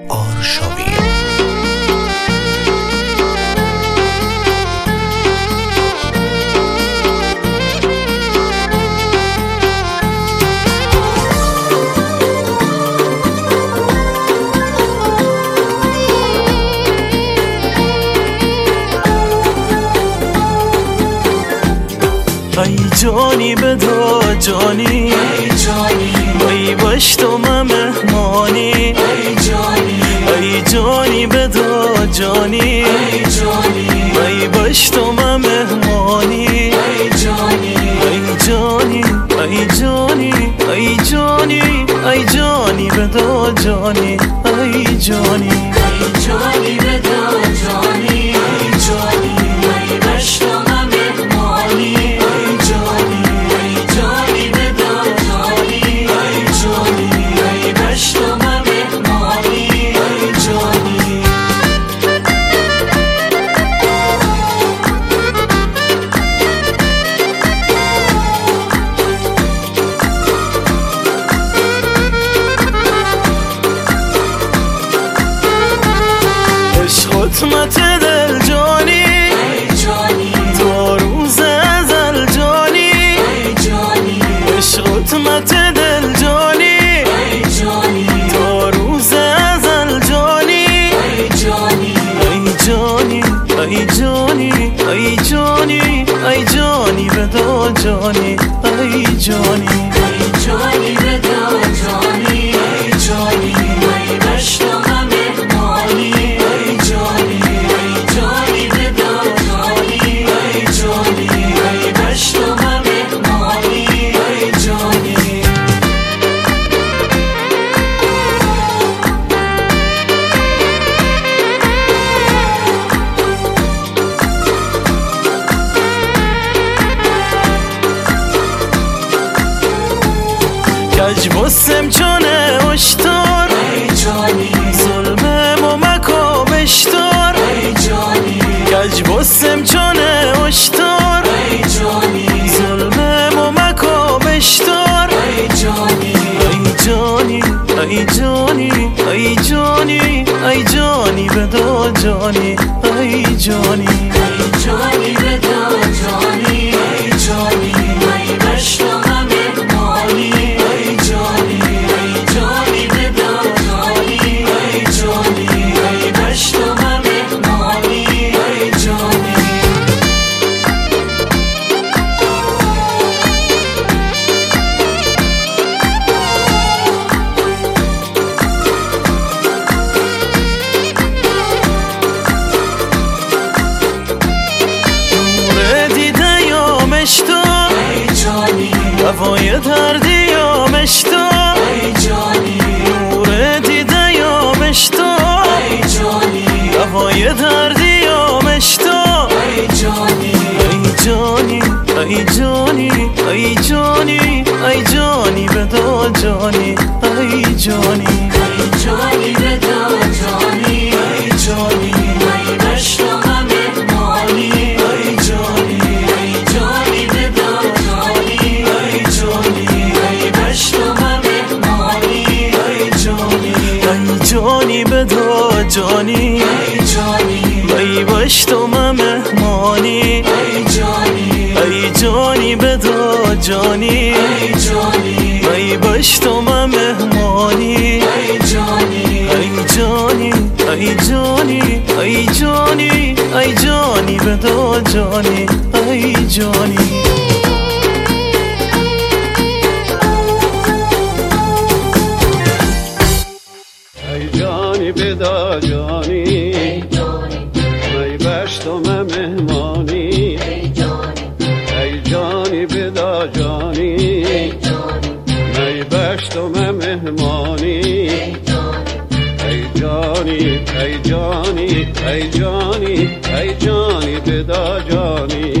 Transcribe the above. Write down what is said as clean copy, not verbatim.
آرشاوی. ای جانی بدا جانی، ای باش تو مهمانی، ای جانی بدا جانی، ای باش تو مهمانی، ای جانی ای جانی ای جانی ای جانی بدا جانی، ای جانی ای جانی بدا جانی، ای جانی ای باش تو مهمانی، ای جانی ای جانی بدا جانی، ای جانی ای باش تو مهمانی، ای جانی. خدمت دل جانی، تو روز ازل جانی، عشق خدمت دل جانی، تو روز ازل جانی، ای جانی ای جانی ای جانی ای جانی بدا جانی، ای جانی ای جانی بدا جانی، ای جانی ای باش تو مهمانی، ای جانی ای جانی بدا جانی، ای جانی ای باش تو مهمانی، ای جانی. کج بسم چونه اشتار، ای جانی ظلمم و مکو بشتار، ای جانی کج بسم چونه اشتار، ای جانی ظلمم و مکو بشتار، ای جانی ای جانی ای جانی ای جانی ای جانی بدا جانی، ای جانی ای جانی بدا جانی، ای جانی ای باش تو مهمانی، ای جانی ای جانی بدا جانی، ای جانی ای باش تو مهمانی، ای جانی. هوای دردی آمش تو، ای جانی نور دیده یامش تو، ای جانی هوای دردی آمش تو، ای جانی ای جانی ای جانی ای جانی ای جانی بدا جانی، ای جانی ای جانی بدا جانی، ای جانی ای باش تو مهمانی، ای جانی ای جانی بدا جانی، ای جانی ای باش تو مهمانی، ای جانی ای جانی بدا جانی، ای جانی ای باش تو مهمانی، ای جانی ای جانی بدا جانی، ای جانی ای باش تو مهمانی، ای جانی ای جانی ای جانی ای جانی ای جانی بدا جانی، ای جانی. ای جانی بدا جانی، ای جانی ای باش تو مهمانی، ای جانی ای جانی بدا جانی، ای جانی ای باش تو مهمانی، ای جانی ای جانی ای جانی ای جانی ای جانی بدا جانی.